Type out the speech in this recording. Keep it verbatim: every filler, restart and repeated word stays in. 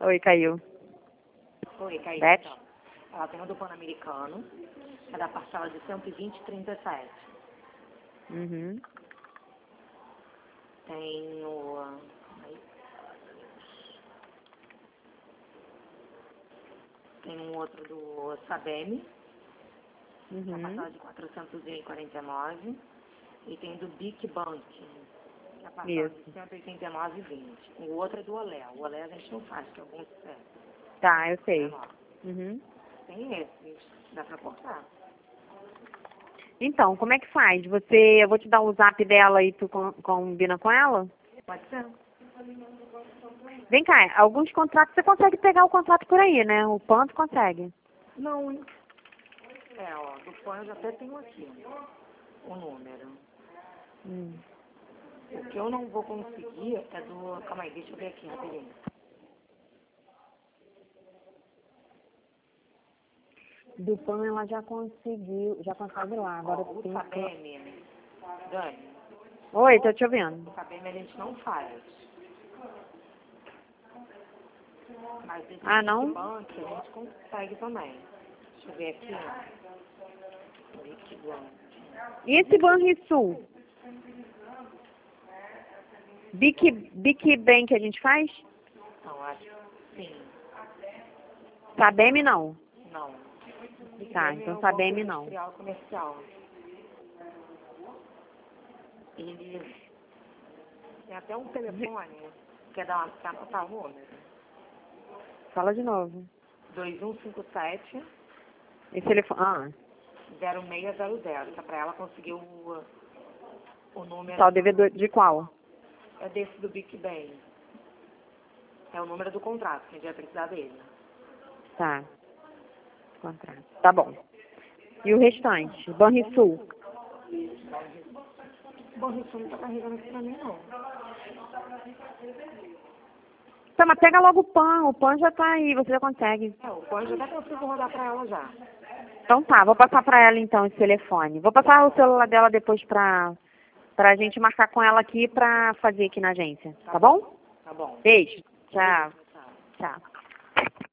Oi, caiu. Oi, caiu. Beth? Então. Ela tem o do Pan-Americano, é da parcela de cento e vinte e trinta e sete. Uhum. Tem o... Aí. Tem um outro do Sabem, Uhum. a parcela de quatrocentos e quarenta e nove. E tem do Bic Bank, que é a parcela Isso. de cento e oitenta e nove e vinte. O outro é do Olé. O Olé a gente não faz, que é algum sucesso. Tá, eu É sei. menor. Uhum. Tem esses, dá pra cortar. Então, como é que faz? Você, eu vou te dar o zap dela e tu com- combina com ela? Pode ser? Vem cá, alguns contratos você consegue pegar o contrato por aí, né? O Panto consegue. Não. É, ó, do Pan eu já até tenho aqui o número. Hum. O que eu não vou conseguir é do... Calma aí, deixa eu ver aqui rapidinho. Do Pan ela já conseguiu, já consegue lá. Agora Ó, o tem que... Sabem, Dani, Oi, tô te ouvindo. o Sabem a gente não faz. Mas esse Ah, não? Bank a gente consegue também. Deixa eu ver aqui. Bic Bank. E esse Banrisul? Bic, Bic Bank a gente faz? Não, acho que sim. Sabem não. Não. Bic Tá, Bank é então o Sabem Banco não. Industrial Comercial. Ele tem até um telefone. Quer dar uma quer anotar o número? Fala de novo. dois um cinco sete, Esse telefone... Ah, zero seis zero zero. Que é pra ela conseguir o, o número. tá o devedor de qual? É desse do Bic Bank. É o número do contrato, que a gente vai precisar dele. Tá. Contrato. Tá bom. E o restante? Banrisul. Bom, isso não tá carregando aqui pra mim, não. Tá, mas pega logo o Pan. O Pan já tá aí, você já consegue. É, o Pan já até consigo rodar pra ela já. Então tá, vou passar pra ela então esse telefone. Vou passar o celular dela depois pra, pra gente marcar com ela aqui pra fazer aqui na agência. Tá bom? Tá bom. Beijo. Tchau. Tchau. Tchau.